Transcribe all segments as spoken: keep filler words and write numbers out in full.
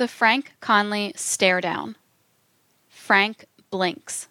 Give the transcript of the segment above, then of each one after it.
The Frank Conley Stare Down. Frank blinks.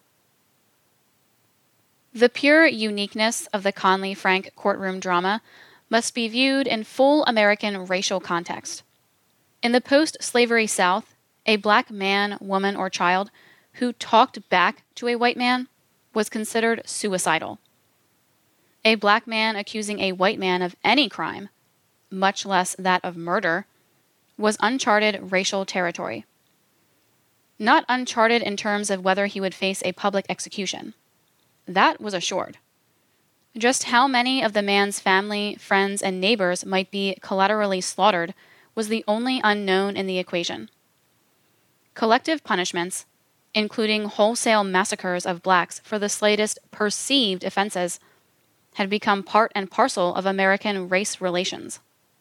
The pure uniqueness of the Conley-Frank courtroom drama must be viewed in full American racial context. In the post-slavery South, a black man, woman, or child who talked back to a white man was considered suicidal. A black man accusing a white man of any crime, much less that of murder, was uncharted racial territory. Not uncharted in terms of whether he would face a public execution. That was assured. Just how many of the man's family, friends, and neighbors might be collaterally slaughtered was the only unknown in the equation. Collective punishments, including wholesale massacres of blacks for the slightest perceived offenses, had become part and parcel of American race relations.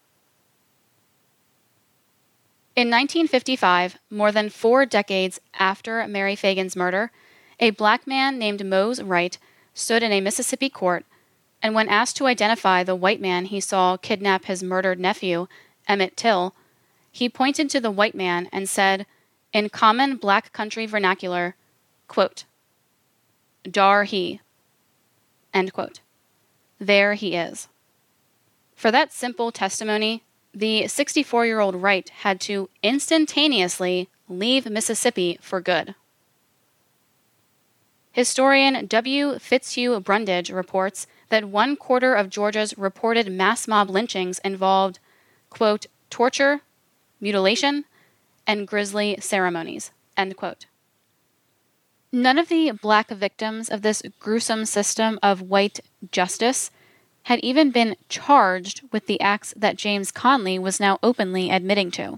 In nineteen fifty-five, more than four decades after Mary Phagan's murder, a black man named Mose Wright stood in a Mississippi court, and when asked to identify the white man he saw kidnap his murdered nephew, Emmett Till, he pointed to the white man and said, in common black country vernacular, quote, "Dar he," end quote. There he is. For that simple testimony, the sixty-four-year-old Wright had to instantaneously leave Mississippi for good. Historian W. Fitzhugh Brundage reports that one quarter of Georgia's reported mass mob lynchings involved, quote, torture, mutilation, and grisly ceremonies, end quote. None of the black victims of this gruesome system of white justice had even been charged with the acts that James Conley was now openly admitting to.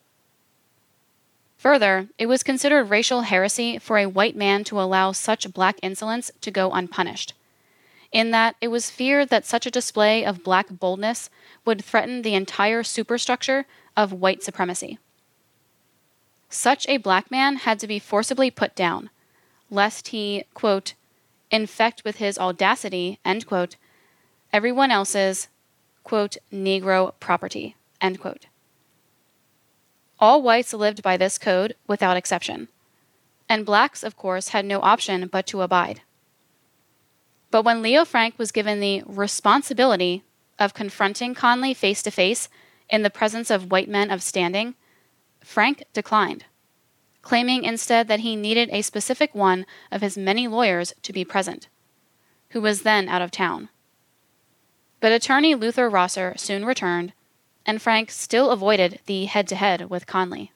Further, it was considered racial heresy for a white man to allow such black insolence to go unpunished, in that it was feared that such a display of black boldness would threaten the entire superstructure of white supremacy. Such a black man had to be forcibly put down, lest he, quote, infect with his audacity, end quote, everyone else's, quote, Negro property, end quote. All whites lived by this code without exception, and blacks, of course, had no option but to abide. But when Leo Frank was given the responsibility of confronting Conley face to face in the presence of white men of standing, Frank declined, claiming instead that he needed a specific one of his many lawyers to be present, who was then out of town. But attorney Luther Rosser soon returned, and Frank still avoided the head-to-head with Conley.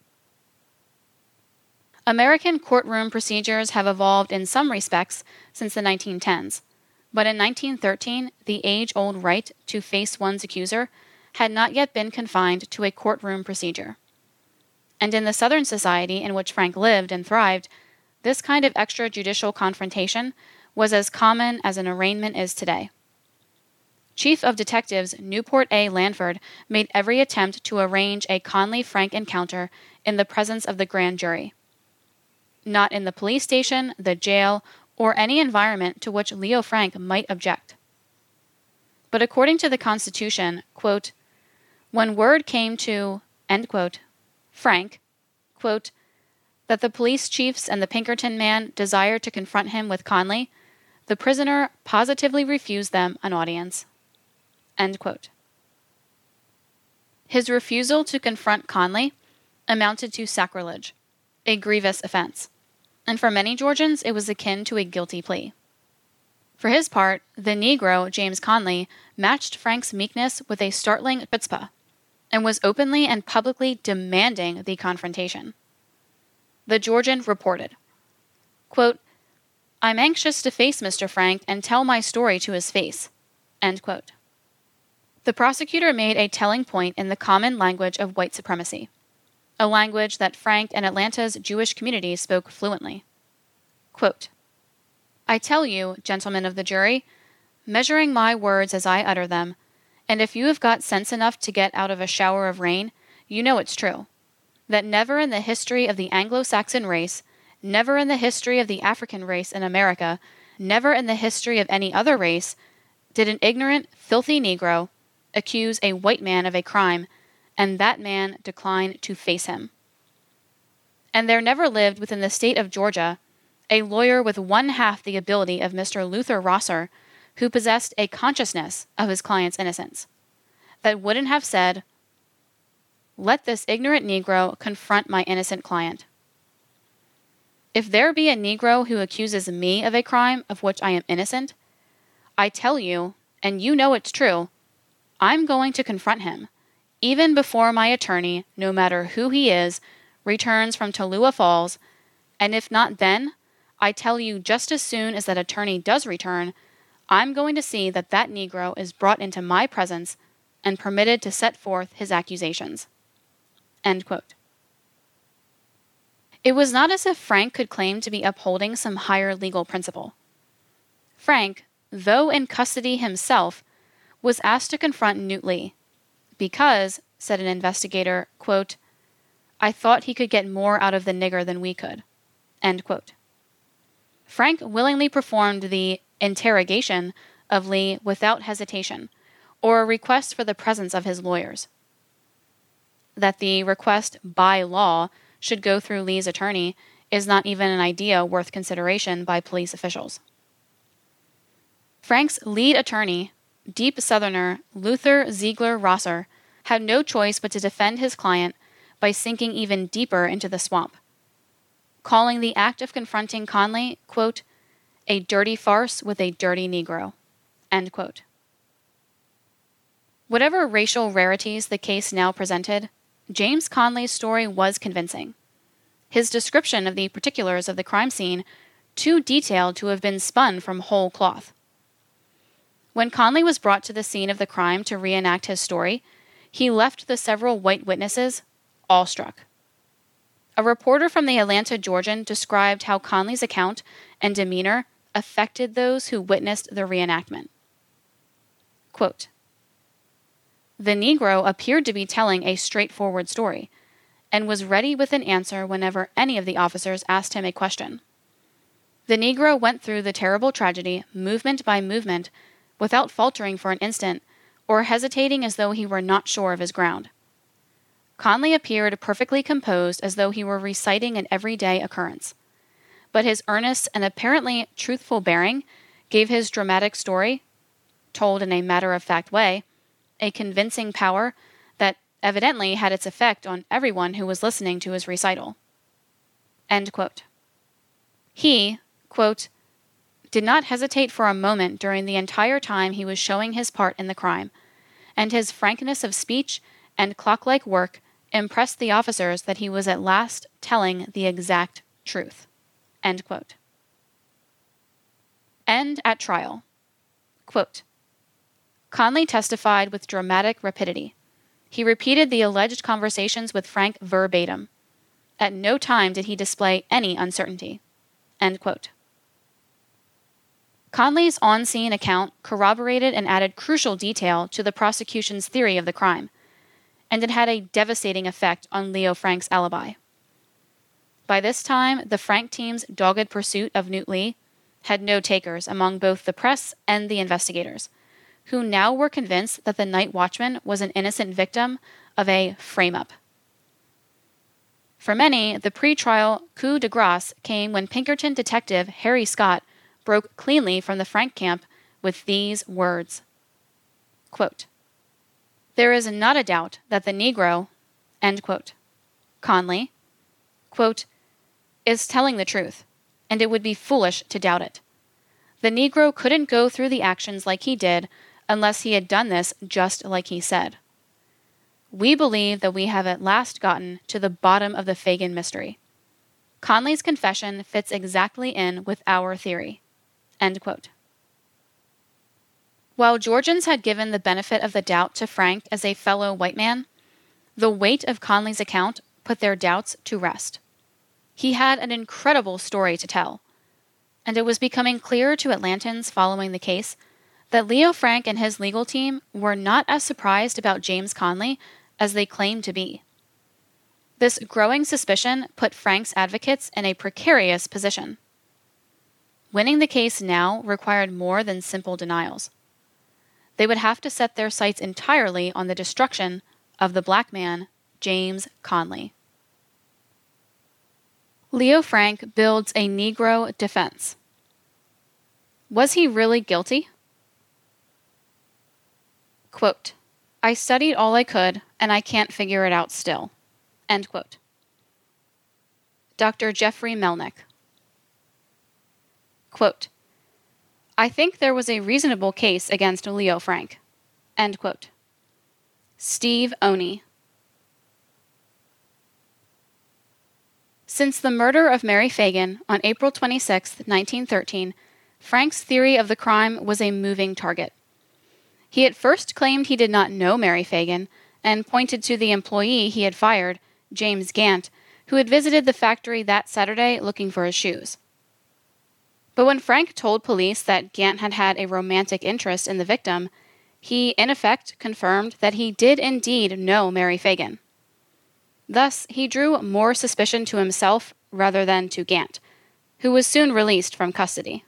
American courtroom procedures have evolved in some respects since the nineteen tens, but in nineteen thirteen, the age-old right to face one's accuser had not yet been confined to a courtroom procedure. And in the Southern society in which Frank lived and thrived, this kind of extrajudicial confrontation was as common as an arraignment is today. Chief of Detectives Newport A. Lanford made every attempt to arrange a Conley-Frank encounter in the presence of the grand jury. Not in the police station, the jail, or any environment to which Leo Frank might object. But according to the Constitution, quote, when word came to, end quote, Frank, quote, that the police chiefs and the Pinkerton man desired to confront him with Conley, the prisoner positively refused them an audience. End quote. His refusal to confront Conley amounted to sacrilege, a grievous offense, and for many Georgians it was akin to a guilty plea. For his part, the Negro, James Conley, matched Frank's meekness with a startling chutzpah, and was openly and publicly demanding the confrontation. The Georgian reported, quote, I'm anxious to face Mister Frank and tell my story to his face, end quote. The prosecutor made a telling point in the common language of white supremacy, a language that Frank and Atlanta's Jewish community spoke fluently. Quote, I tell you, gentlemen of the jury, measuring my words as I utter them, and if you have got sense enough to get out of a shower of rain, you know it's true, that never in the history of the Anglo-Saxon race, never in the history of the African race in America, never in the history of any other race, did an ignorant, filthy Negro accuse a white man of a crime, and that man decline to face him. and there never lived within the state of Georgia a lawyer with one half the ability of Mister Luther Rosser, who possessed a consciousness of his client's innocence, that wouldn't have said, "Let this ignorant Negro confront my innocent client. If there be a Negro who accuses me of a crime of which I am innocent, I tell you, and you know it's true, I'm going to confront him, even before my attorney, no matter who he is, returns from Tallua Falls, and if not then, I tell you just as soon as that attorney does return, I'm going to see that that Negro is brought into my presence and permitted to set forth his accusations." End quote. It was not as if Frank could claim to be upholding some higher legal principle. Frank, though in custody himself, was asked to confront Knute Lee, because, said an investigator, quote, "I thought he could get more out of the nigger than we could." End quote. Frank willingly performed the interrogation of Lee without hesitation, or a request for the presence of his lawyers. That the request by law should go through Lee's attorney is not even an idea worth consideration by police officials. Frank's lead attorney, deep Southerner Luther Ziegler Rosser, had no choice but to defend his client by sinking even deeper into the swamp, calling the act of confronting Conley, quote, "a dirty farce with a dirty Negro." End quote. Whatever racial rarities the case now presented, James Conley's story was convincing. His description of the particulars of the crime scene too detailed to have been spun from whole cloth. When Conley was brought to the scene of the crime to reenact his story, he left the several white witnesses awestruck. A reporter from the Atlanta Georgian described how Conley's account and demeanor affected those who witnessed the reenactment. Quote, "The Negro appeared to be telling a straightforward story, and was ready with an answer whenever any of the officers asked him a question. The Negro went through the terrible tragedy, movement by movement, without faltering for an instant, or hesitating as though he were not sure of his ground. Conley appeared perfectly composed as though he were reciting an everyday occurrence. But his earnest and apparently truthful bearing gave his dramatic story, told in a matter-of-fact way, a convincing power that evidently had its effect on everyone who was listening to his recital." End quote. He, quote, "did not hesitate for a moment during the entire time he was showing his part in the crime, and his frankness of speech and clock-like work impressed the officers that he was at last telling the exact truth." End quote. End at trial. Quote, "Conley testified with dramatic rapidity. He repeated the alleged conversations with Frank verbatim. At no time did he display any uncertainty." End quote. Conley's on-scene account corroborated and added crucial detail to the prosecution's theory of the crime, and it had a devastating effect on Leo Frank's alibi. By this time, the Frank team's dogged pursuit of Knute Lee had no takers among both the press and the investigators, who now were convinced that the night watchman was an innocent victim of a frame-up. For many, the pre-trial coup de grace came when Pinkerton detective Harry Scott broke cleanly from the Frank camp with these words, quote, "There is not a doubt that the Negro," end quote, Conley, quote, "is telling the truth, and it would be foolish to doubt it. The Negro couldn't go through the actions like he did unless he had done this just like he said. We believe that we have at last gotten to the bottom of the Fagan mystery. Conley's confession fits exactly in with our theory." End quote. While Georgians had given the benefit of the doubt to Frank as a fellow white man, the weight of Conley's account put their doubts to rest. He had an incredible story to tell, and it was becoming clear to Atlantans following the case that Leo Frank and his legal team were not as surprised about James Conley as they claimed to be. This growing suspicion put Frank's advocates in a precarious position. Winning the case now required more than simple denials. They would have to set their sights entirely on the destruction of the black man, James Conley. Leo Frank builds a Negro defense. Was he really guilty? Quote, I studied all I could, and I can't figure it out still. End quote. Doctor Jeffrey Melnick. Quote, I think there was a reasonable case against Leo Frank. End quote. Steve Oney. Since the murder of Mary Fagan on April twenty-sixth, nineteen thirteen, Frank's theory of the crime was a moving target. He at first claimed he did not know Mary Fagan and pointed to the employee he had fired, James Gant, who had visited the factory that Saturday looking for his shoes. But when Frank told police that Gant had had a romantic interest in the victim, he in effect confirmed that he did indeed know Mary Fagan. Thus, he drew more suspicion to himself rather than to Gant, who was soon released from custody.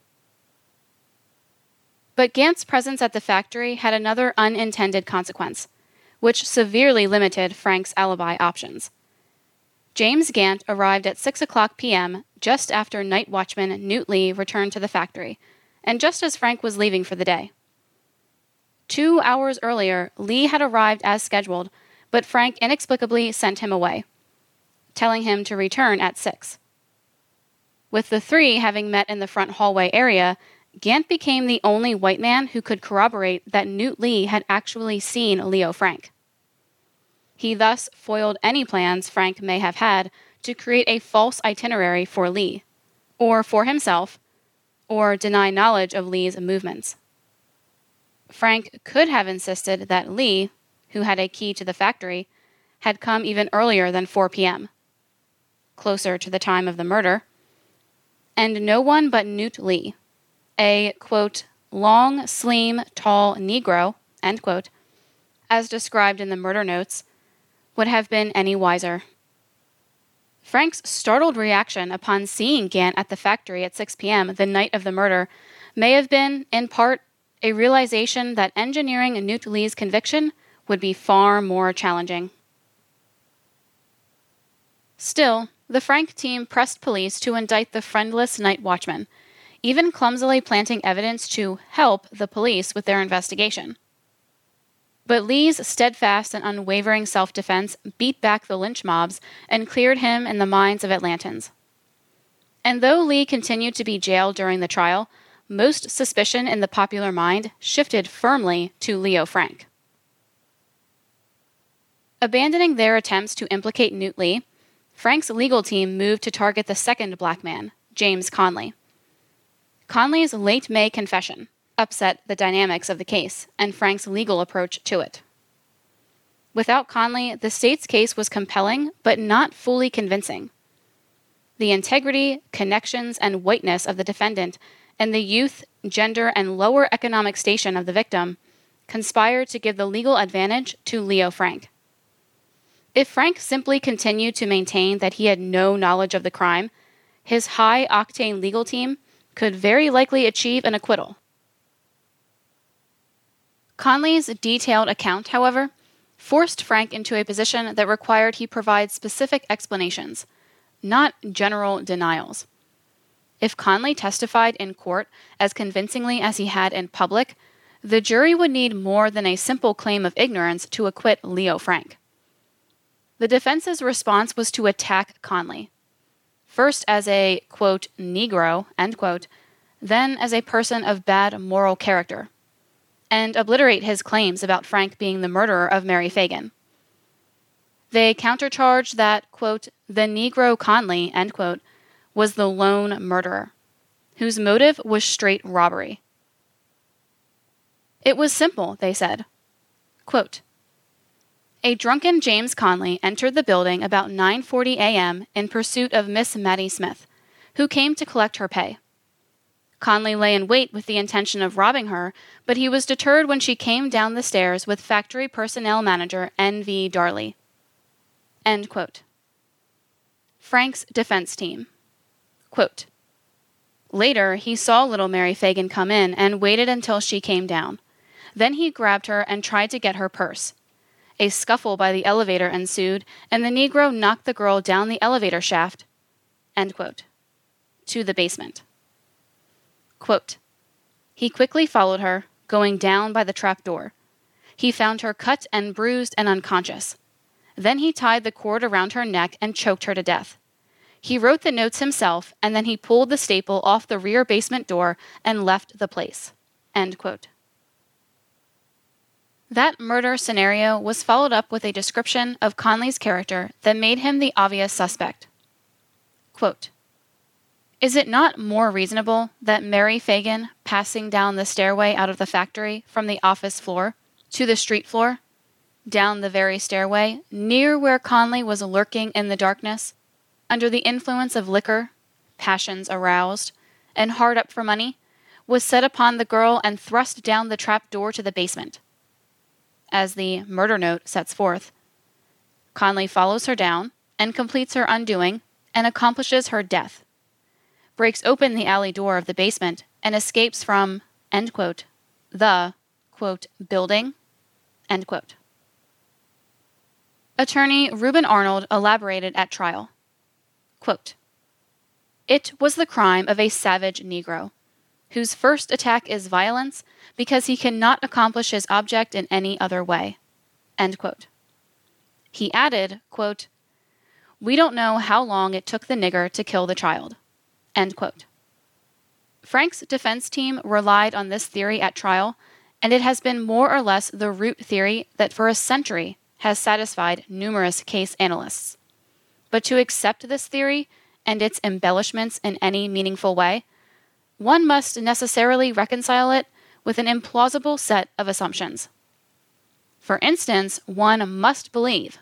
But Gant's presence at the factory had another unintended consequence, which severely limited Frank's alibi options. James Gant arrived at six o'clock p.m. just after night watchman Newt Lee returned to the factory, and just as Frank was leaving for the day. Two hours earlier, Lee had arrived as scheduled, but Frank inexplicably sent him away, telling him to return at six. With the three having met in the front hallway area, Gant became the only white man who could corroborate that Newt Lee had actually seen Leo Frank. He thus foiled any plans Frank may have had to create a false itinerary for Lee, or for himself, or deny knowledge of Lee's movements. Frank could have insisted that Lee, who had a key to the factory, had come even earlier than four p.m., closer to the time of the murder, and no one but Newt Lee, a, quote, long, slim, tall Negro, end quote, as described in the murder notes, would have been any wiser. Frank's startled reaction upon seeing Gant at the factory at six p.m. the night of the murder may have been, in part, a realization that engineering Newt Lee's conviction would be far more challenging. Still, the Frank team pressed police to indict the friendless night watchman, even clumsily planting evidence to help the police with their investigation. But Lee's steadfast and unwavering self-defense beat back the lynch mobs and cleared him in the minds of Atlantans. And though Lee continued to be jailed during the trial, most suspicion in the popular mind shifted firmly to Leo Frank. Abandoning their attempts to implicate Newt Lee, Frank's legal team moved to target the second black man, James Conley. Conley's late May confession upset the dynamics of the case and Frank's legal approach to it. Without Conley, the state's case was compelling but not fully convincing. The integrity, connections, and whiteness of the defendant and the youth, gender, and lower economic station of the victim conspired to give the legal advantage to Leo Frank. If Frank simply continued to maintain that he had no knowledge of the crime, his high-octane legal team could very likely achieve an acquittal. Conley's detailed account, however, forced Frank into a position that required he provide specific explanations, not general denials. If Conley testified in court as convincingly as he had in public, the jury would need more than a simple claim of ignorance to acquit Leo Frank. The defense's response was to attack Conley, first as a, quote, Negro, end quote, then as a person of bad moral character, and obliterate his claims about Frank being the murderer of Mary Fagan. They countercharged that, quote, the Negro Conley, end quote, was the lone murderer, whose motive was straight robbery. It was simple, they said. Quote, a drunken James Conley entered the building about nine forty a.m. in pursuit of Miss Mattie Smith, who came to collect her pay. Conley lay in wait with the intention of robbing her, but he was deterred when she came down the stairs with factory personnel manager N V Darley. End quote. Frank's defense team. Quote, later, he saw little Mary Fagan come in and waited until she came down. Then he grabbed her and tried to get her purse. A scuffle by the elevator ensued, and the Negro knocked the girl down the elevator shaft. end quote, to the basement. Quote, he quickly followed her, going down by the trap door. He found her cut and bruised and unconscious. Then he tied the cord around her neck and choked her to death. He wrote the notes himself, and then he pulled the staple off the rear basement door and left the place. End quote. That murder scenario was followed up with a description of Conley's character that made him the obvious suspect. Quote, is it not more reasonable that Mary Fagan, passing down the stairway out of the factory from the office floor to the street floor, down the very stairway, near where Conley was lurking in the darkness, under the influence of liquor, passions aroused, and hard up for money, was set upon the girl and thrust down the trap door to the basement? As the murder note sets forth, Conley follows her down and completes her undoing and accomplishes her death, breaks open the alley door of the basement, and escapes from, end quote, the, quote, building, end quote. Attorney Reuben Arnold elaborated at trial. Quote, it was the crime of a savage Negro, whose first attack is violence because he cannot accomplish his object in any other way. End quote. He added, quote, we don't know how long it took the nigger to kill the child. End quote. Frank's defense team relied on this theory at trial, and it has been more or less the root theory that for a century has satisfied numerous case analysts. But to accept this theory and its embellishments in any meaningful way, one must necessarily reconcile it with an implausible set of assumptions. For instance, one must believe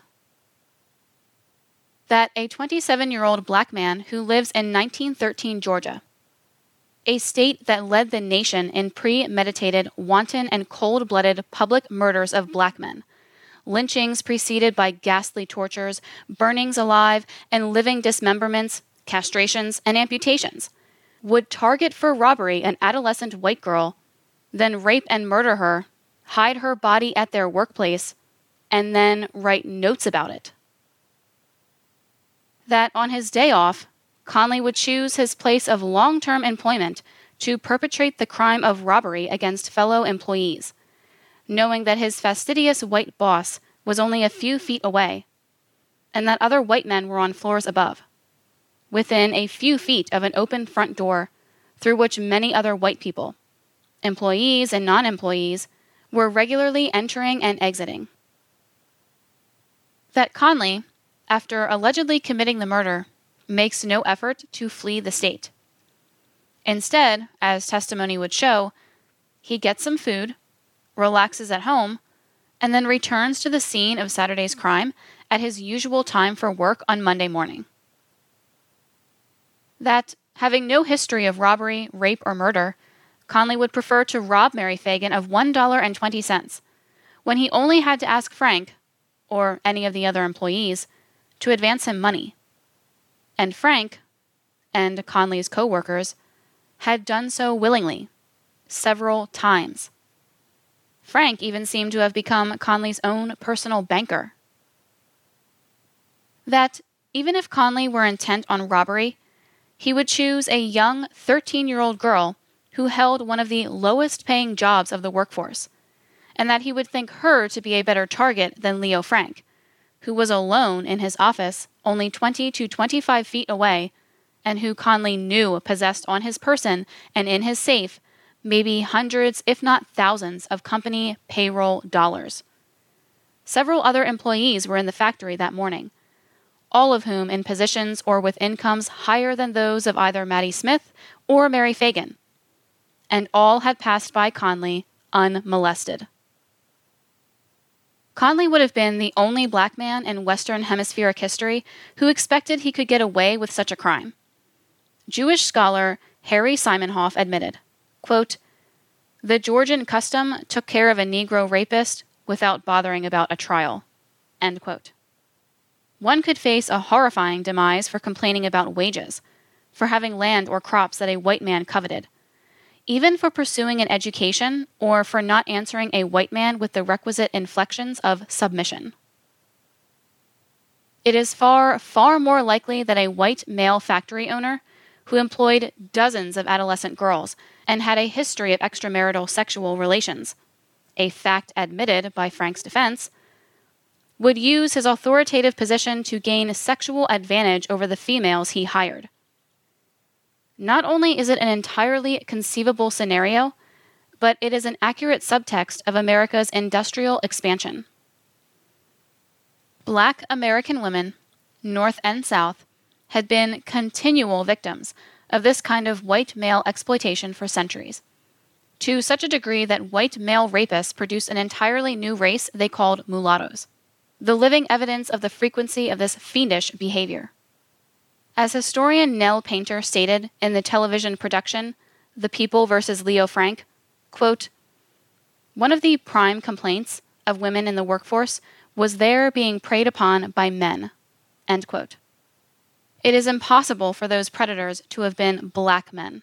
that a twenty-seven-year-old black man who lives in nineteen thirteen Georgia, a state that led the nation in premeditated, wanton, and cold-blooded public murders of black men, lynchings preceded by ghastly tortures, burnings alive, and living dismemberments, castrations, and amputations, would target for robbery an adolescent white girl, then rape and murder her, hide her body at their workplace, and then write notes about it. That on his day off, Conley would choose his place of long-term employment to perpetrate the crime of robbery against fellow employees, knowing that his fastidious white boss was only a few feet away, and that other white men were on floors above, within a few feet of an open front door through which many other white people, employees and non-employees, were regularly entering and exiting. That Conley, after allegedly committing the murder, makes no effort to flee the state. Instead, as testimony would show, he gets some food, relaxes at home, and then returns to the scene of Saturday's crime at his usual time for work on Monday morning. That, having no history of robbery, rape, or murder, Conley would prefer to rob Mary Fagan of one dollar and twenty cents, when he only had to ask Frank, or any of the other employees, to advance him money. And Frank, and Conley's co-workers, had done so willingly, several times. Frank even seemed to have become Conley's own personal banker. That, even if Conley were intent on robbery, he would choose a young thirteen-year-old girl who held one of the lowest-paying jobs of the workforce, and that he would think her to be a better target than Leo Frank, who was alone in his office only twenty to twenty-five feet away, and who Conley knew possessed on his person and in his safe maybe hundreds, if not thousands, of company payroll dollars. Several other employees were in the factory that morning, all of whom in positions or with incomes higher than those of either Maddie Smith or Mary Fagan, and all had passed by Conley unmolested. Conley would have been the only black man in Western Hemispheric history who expected he could get away with such a crime. Jewish scholar Harry Simonhoff admitted, quote, the Georgian custom took care of a Negro rapist without bothering about a trial, end quote. One could face a horrifying demise for complaining about wages, for having land or crops that a white man coveted, even for pursuing an education or for not answering a white man with the requisite inflections of submission. It is far, far more likely that a white male factory owner who employed dozens of adolescent girls and had a history of extramarital sexual relations, a fact admitted by Frank's defense, would use his authoritative position to gain sexual advantage over the females he hired. Not only is it an entirely conceivable scenario, but it is an accurate subtext of America's industrial expansion. Black American women, North and South, had been continual victims of this kind of white male exploitation for centuries, to such a degree that white male rapists produced an entirely new race they called mulattoes, the living evidence of the frequency of this fiendish behavior. As historian Nell Painter stated in the television production The People versus Leo Frank, quote, "One of the prime complaints of women in the workforce was their being preyed upon by men." End quote. It is impossible for those predators to have been black men.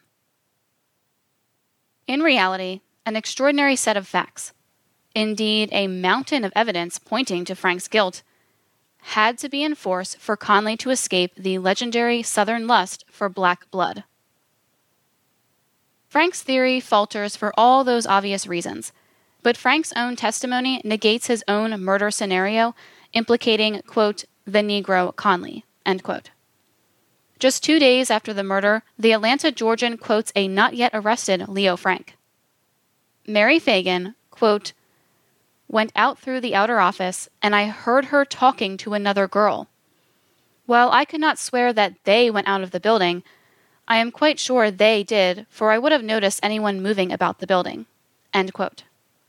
In reality, an extraordinary set of facts, indeed a mountain of evidence pointing to Frank's guilt, had to be in force for Conley to escape the legendary Southern lust for black blood. Frank's theory falters for all those obvious reasons, but Frank's own testimony negates his own murder scenario implicating, quote, the Negro Conley, end quote. Just two days after the murder, the Atlanta Georgian quotes a not yet arrested Leo Frank. Mary Fagan, quote, "went out through the outer office, and I heard her talking to another girl. While I could not swear that they went out of the building, I am quite sure they did, for I would have noticed anyone moving about the building." End quote.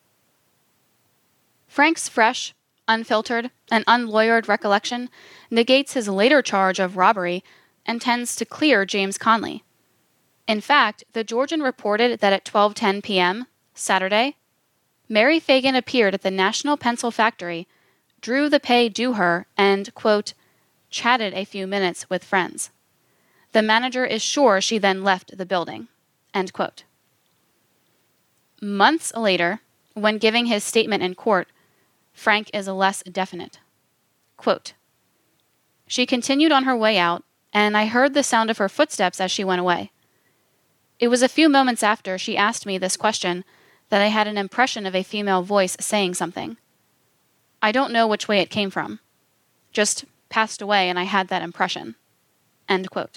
Frank's fresh, unfiltered, and unlawyered recollection negates his later charge of robbery and tends to clear James Conley. In fact, the Georgian reported that at twelve ten p.m., Saturday, Mary Fagan appeared at the National Pencil Factory, drew the pay due her, and, quote, chatted a few minutes with friends. The manager is sure she then left the building, end quote. Months later, when giving his statement in court, Frank is less definite. Quote, "She continued on her way out, and I heard the sound of her footsteps as she went away. It was a few moments after she asked me this question that I had an impression of a female voice saying something. I don't know which way it came from. Just passed away and I had that impression." End quote.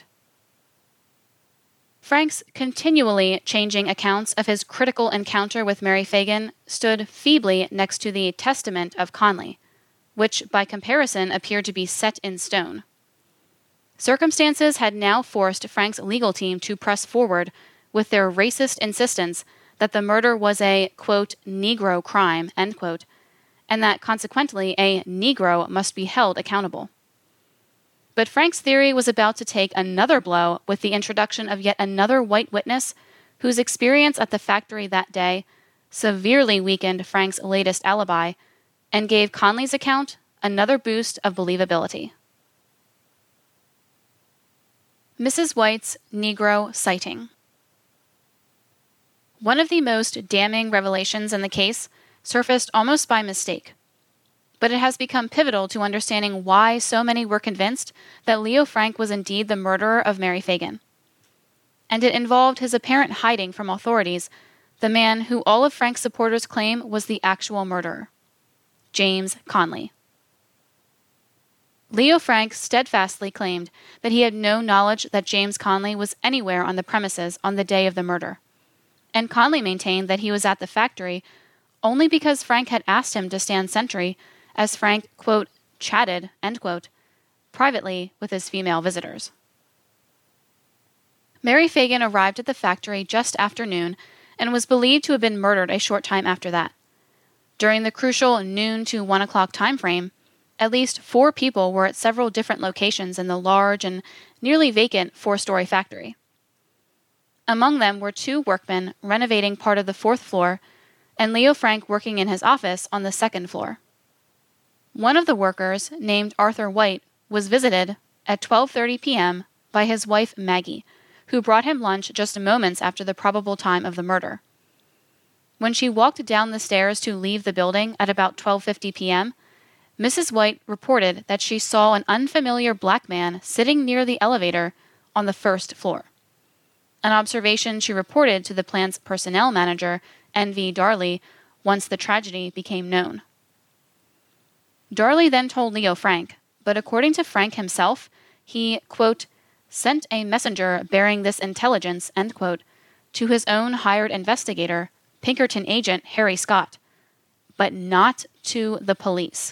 Frank's continually changing accounts of his critical encounter with Mary Fagan stood feebly next to the testament of Conley, which by comparison appeared to be set in stone. Circumstances had now forced Frank's legal team to press forward with their racist insistence that the murder was a, quote, Negro crime, end quote, and that consequently a Negro must be held accountable. But Frank's theory was about to take another blow with the introduction of yet another white witness whose experience at the factory that day severely weakened Frank's latest alibi and gave Conley's account another boost of believability. Missus White's Negro sighting. One of the most damning revelations in the case surfaced almost by mistake, but it has become pivotal to understanding why so many were convinced that Leo Frank was indeed the murderer of Mary Fagan. And it involved his apparent hiding from authorities, the man who all of Frank's supporters claim was the actual murderer, James Conley. Leo Frank steadfastly claimed that he had no knowledge that James Conley was anywhere on the premises on the day of the murder, and Conley maintained that he was at the factory only because Frank had asked him to stand sentry as Frank, quote, chatted, end quote, privately with his female visitors. Mary Fagan arrived at the factory just after noon and was believed to have been murdered a short time after that. During the crucial noon to one o'clock time frame, at least four people were at several different locations in the large and nearly vacant four-story factory. Among them were two workmen renovating part of the fourth floor and Leo Frank working in his office on the second floor. One of the workers, named Arthur White, was visited at twelve thirty p.m. by his wife Maggie, who brought him lunch just moments after the probable time of the murder. When she walked down the stairs to leave the building at about twelve fifty p.m., Missus White reported that she saw an unfamiliar black man sitting near the elevator on the first floor, an observation she reported to the plant's personnel manager, N V Darley, once the tragedy became known. Darley then told Leo Frank, but according to Frank himself, he, quote, sent a messenger bearing this intelligence, end quote, to his own hired investigator, Pinkerton agent Harry Scott, but not to the police.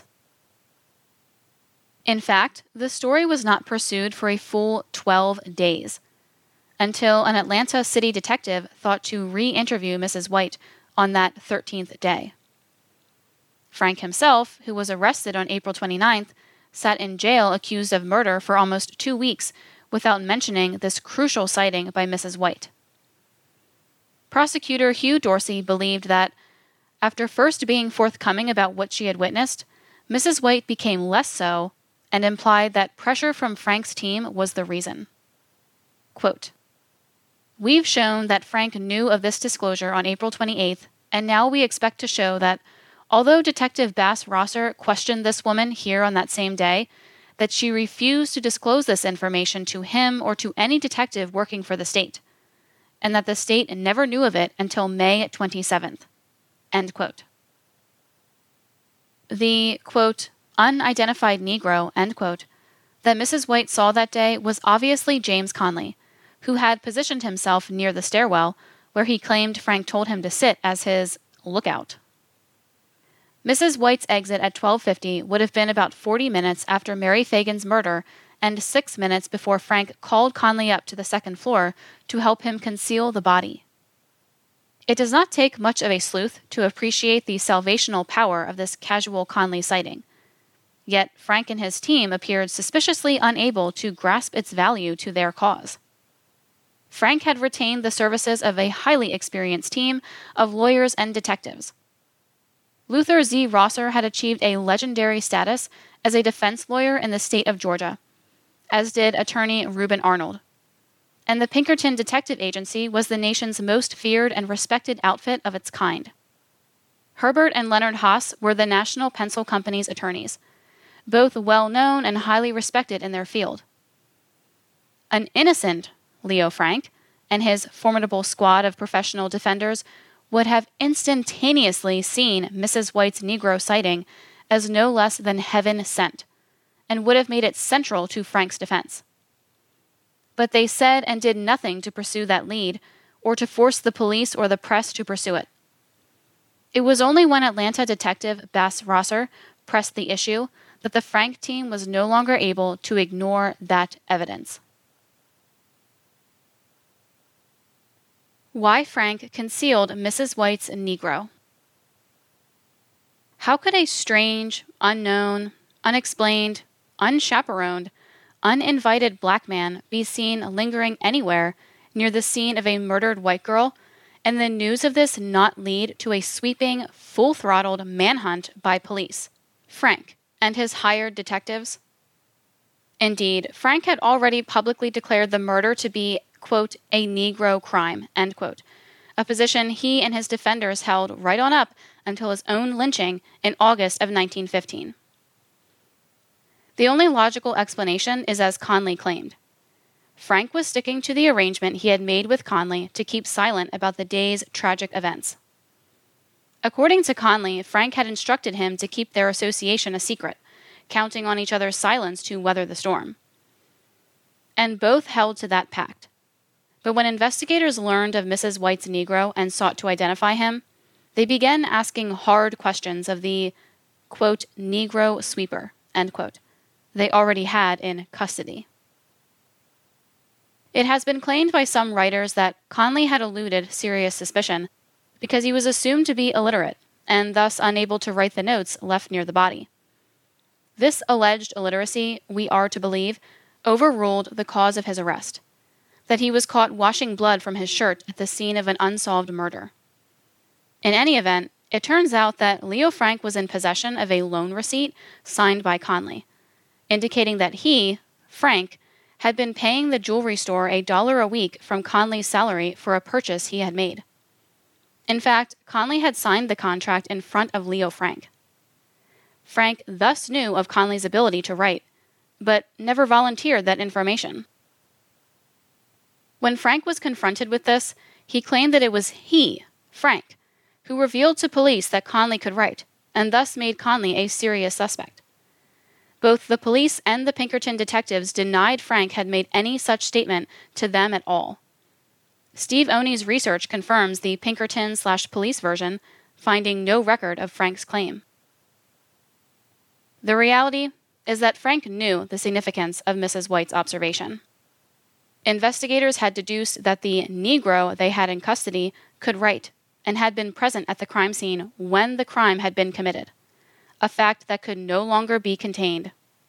In fact, the story was not pursued for a full twelve days, until an Atlanta city detective thought to re-interview Missus White on that thirteenth day. Frank himself, who was arrested on April twenty-ninth, sat in jail accused of murder for almost two weeks without mentioning this crucial sighting by Missus White. Prosecutor Hugh Dorsey believed that, after first being forthcoming about what she had witnessed, Missus White became less so and implied that pressure from Frank's team was the reason. Quote, we've shown that Frank knew of this disclosure on April twenty-eighth, and now we expect to show that, although Detective Bass Rosser questioned this woman here on that same day, that she refused to disclose this information to him or to any detective working for the state, and that the state never knew of it until May twenty-seventh. End quote. The, quote, unidentified Negro, end quote, that Missus White saw that day was obviously James Conley, who had positioned himself near the stairwell, where he claimed Frank told him to sit as his lookout. Missus White's exit at twelve fifty would have been about forty minutes after Mary Fagan's murder and six minutes before Frank called Conley up to the second floor to help him conceal the body. It does not take much of a sleuth to appreciate the salvational power of this casual Conley sighting. Yet Frank and his team appeared suspiciously unable to grasp its value to their cause. Frank had retained the services of a highly experienced team of lawyers and detectives. Luther Z. Rosser had achieved a legendary status as a defense lawyer in the state of Georgia, as did attorney Reuben Arnold. And the Pinkerton Detective Agency was the nation's most feared and respected outfit of its kind. Herbert and Leonard Haas were the National Pencil Company's attorneys, both well-known and highly respected in their field. An innocent Leo Frank and his formidable squad of professional defenders would have instantaneously seen Missus White's Negro sighting as no less than heaven sent, and would have made it central to Frank's defense. But they said and did nothing to pursue that lead, or to force the police or the press to pursue it. It was only when Atlanta detective Bass Rosser pressed the issue that the Frank team was no longer able to ignore that evidence. Why Frank concealed Missus White's Negro. How could a strange, unknown, unexplained, unchaperoned, uninvited black man be seen lingering anywhere near the scene of a murdered white girl, and the news of this not lead to a sweeping, full-throttled manhunt by police, Frank, and his hired detectives? Indeed, Frank had already publicly declared the murder to be, quote, a Negro crime, end quote, a position he and his defenders held right on up until his own lynching in August of nineteen fifteen. The only logical explanation is as Conley claimed. Frank was sticking to the arrangement he had made with Conley to keep silent about the day's tragic events. According to Conley, Frank had instructed him to keep their association a secret, counting on each other's silence to weather the storm. And both held to that pact. But when investigators learned of Missus White's Negro and sought to identify him, they began asking hard questions of the, quote, Negro sweeper, end quote, they already had in custody. It has been claimed by some writers that Conley had eluded serious suspicion because he was assumed to be illiterate and thus unable to write the notes left near the body. This alleged illiteracy, we are to believe, overruled the cause of his arrest, that he was caught washing blood from his shirt at the scene of an unsolved murder. In any event, it turns out that Leo Frank was in possession of a loan receipt signed by Conley, indicating that he, Frank, had been paying the jewelry store a dollar a week from Conley's salary for a purchase he had made. In fact, Conley had signed the contract in front of Leo Frank. Frank thus knew of Conley's ability to write, but never volunteered that information. When Frank was confronted with this, he claimed that it was he, Frank, who revealed to police that Conley could write, and thus made Conley a serious suspect. Both the police and the Pinkerton detectives denied Frank had made any such statement to them at all. Steve Oney's research confirms the Pinkerton-slash-police version, finding no record of Frank's claim. The reality is that Frank knew the significance of Missus White's observation. Investigators had deduced that the Negro they had in custody could write and had been present at the crime scene when the crime had been committed, a fact that could no longer be contained.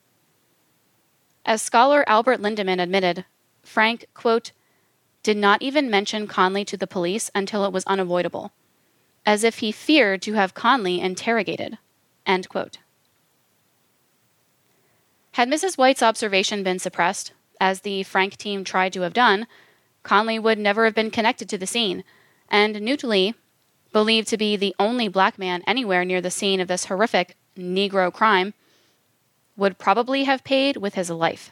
As scholar Albert Lindemann admitted, Frank, quote, did not even mention Conley to the police until it was unavoidable, as if he feared to have Conley interrogated, end quote. Had Missus White's observation been suppressed, as the Frank team tried to have done, Conley would never have been connected to the scene, and Newt Lee, believed to be the only black man anywhere near the scene of this horrific Negro crime, would probably have paid with his life.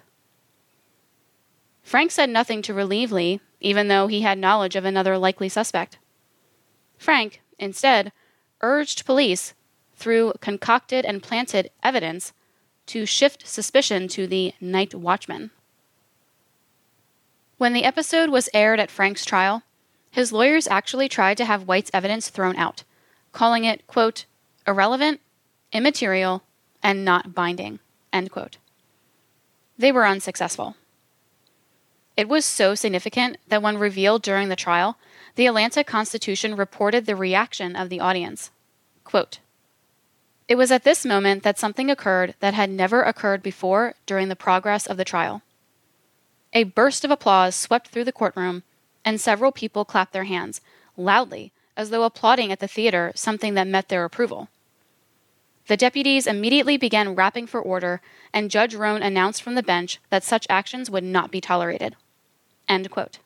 Frank said nothing to relieve Lee, even though he had knowledge of another likely suspect. Frank, instead, urged police, through concocted and planted evidence, to shift suspicion to the night watchman. When the episode was aired at Frank's trial, his lawyers actually tried to have White's evidence thrown out, calling it, quote, irrelevant, immaterial, and not binding, end quote. They were unsuccessful. It was so significant that when revealed during the trial, the Atlanta Constitution reported the reaction of the audience. Quote, it was at this moment that something occurred that had never occurred before during the progress of the trial. A burst of applause swept through the courtroom, and several people clapped their hands, loudly, as though applauding at the theater something that met their approval. The deputies immediately began rapping for order, and Judge Roan announced from the bench that such actions would not be tolerated. End quote.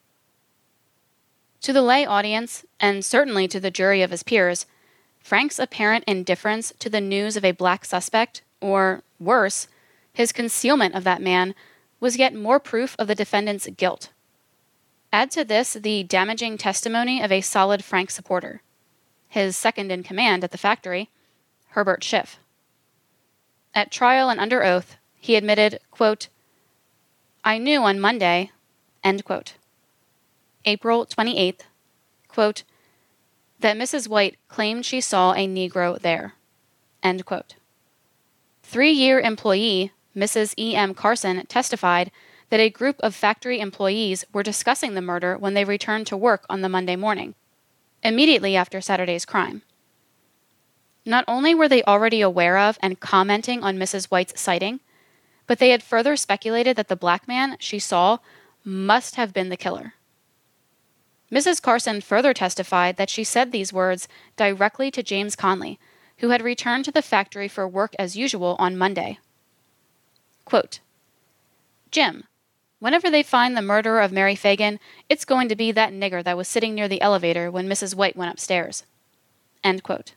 To the lay audience, and certainly to the jury of his peers, Frank's apparent indifference to the news of a black suspect, or, worse, his concealment of that man, was yet more proof of the defendant's guilt. Add to this the damaging testimony of a solid Frank supporter, his second-in-command at the factory, Herbert Schiff. At trial and under oath, he admitted, quote, I knew on Monday, end quote, April twenty-eighth, quote, that Missus White claimed she saw a Negro there, end quote. Three-year employee Missus E M Carson testified that a group of factory employees were discussing the murder when they returned to work on the Monday morning, immediately after Saturday's crime. Not only were they already aware of and commenting on Missus White's sighting, but they had further speculated that the black man she saw must have been the killer. Missus Carson further testified that she said these words directly to James Conley, who had returned to the factory for work as usual on Monday. Quote, Jim, whenever they find the murderer of Mary Fagan, it's going to be that nigger that was sitting near the elevator when Missus White went upstairs. End quote.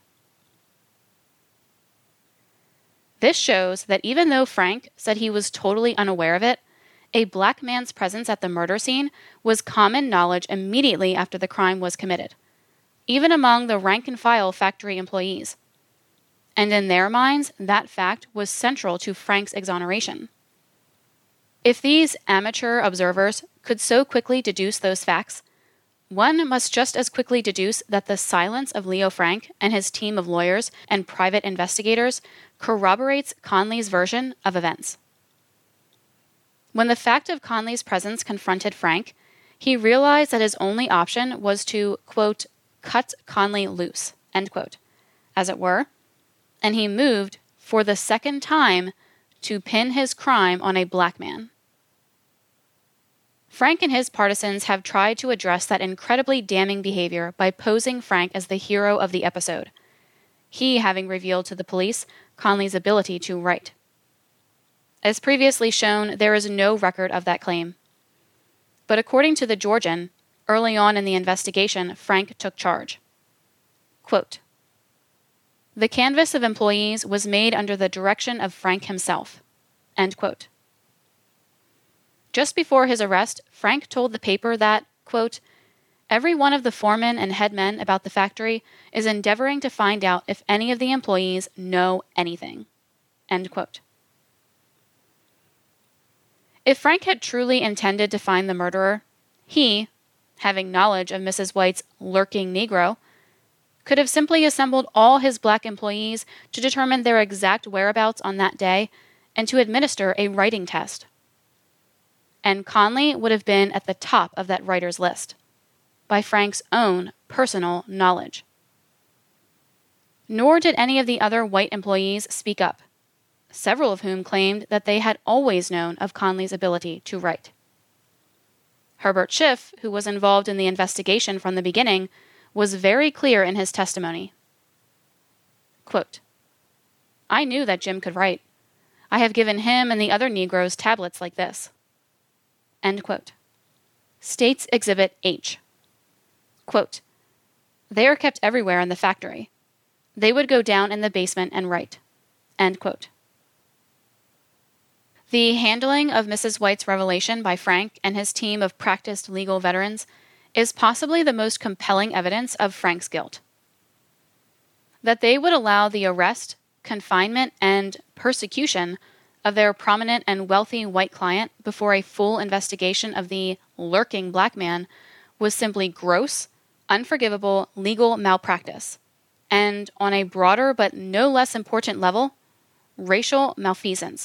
This shows that even though Frank said he was totally unaware of it, a black man's presence at the murder scene was common knowledge immediately after the crime was committed, even among the rank-and-file factory employees. And in their minds, that fact was central to Frank's exoneration. If these amateur observers could so quickly deduce those facts, one must just as quickly deduce that the silence of Leo Frank and his team of lawyers and private investigators corroborates Conley's version of events. When the fact of Conley's presence confronted Frank, he realized that his only option was to, quote, cut Conley loose, end quote, as it were, and he moved, for the second time, to pin his crime on a black man. Frank and his partisans have tried to address that incredibly damning behavior by posing Frank as the hero of the episode, he having revealed to the police Conley's ability to write. As previously shown, there is no record of that claim. But according to the Georgian, early on in the investigation, Frank took charge. Quote, The canvass of employees was made under the direction of Frank himself." End quote. Just before his arrest, Frank told the paper that, quote, "Every one of the foremen and head men about the factory is endeavoring to find out if any of the employees know anything." End quote. If Frank had truly intended to find the murderer, he, having knowledge of Missus White's lurking Negro, could have simply assembled all his black employees to determine their exact whereabouts on that day and to administer a writing test. And Conley would have been at the top of that writer's list, by Frank's own personal knowledge. Nor did any of the other white employees speak up, several of whom claimed that they had always known of Conley's ability to write. Herbert Schiff, who was involved in the investigation from the beginning, was very clear in his testimony. Quote, "I knew that Jim could write. I have given him and the other Negroes tablets like this." End quote. States Exhibit H. Quote, "They are kept everywhere in the factory. They would go down in the basement and write." End quote. The handling of Missus White's revelation by Frank and his team of practiced legal veterans is possibly the most compelling evidence of Frank's guilt. That they would allow the arrest, confinement, and persecution of their prominent and wealthy white client before a full investigation of the lurking black man was simply gross, unforgivable legal malpractice, and on a broader but no less important level, racial malfeasance.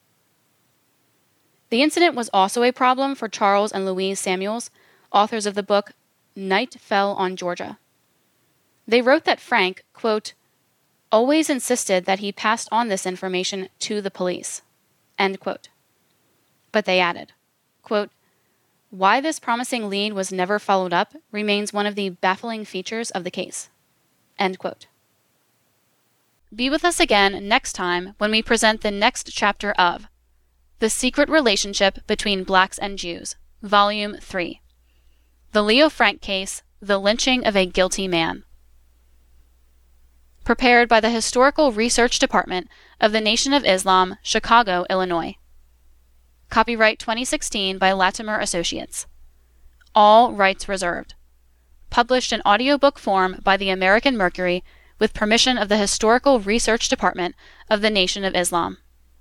The incident was also a problem for Charles and Louise Samuels, authors of the book Night Fell on Georgia. They wrote that Frank, quote, "always insisted that he passed on this information to the police." End quote. But they added, quote, "Why this promising lead was never followed up remains one of the baffling features of the case." End quote. Be with us again next time when we present the next chapter of The Secret Relationship Between Blacks and Jews, Volume three. The Leo Frank Case, The Lynching of a Guilty Man. Prepared by the Historical Research Department of the Nation of Islam, Chicago, Illinois. Copyright twenty sixteen by Latimer Associates. All rights reserved. Published in audiobook form by the American Mercury with permission of the Historical Research Department of the Nation of Islam.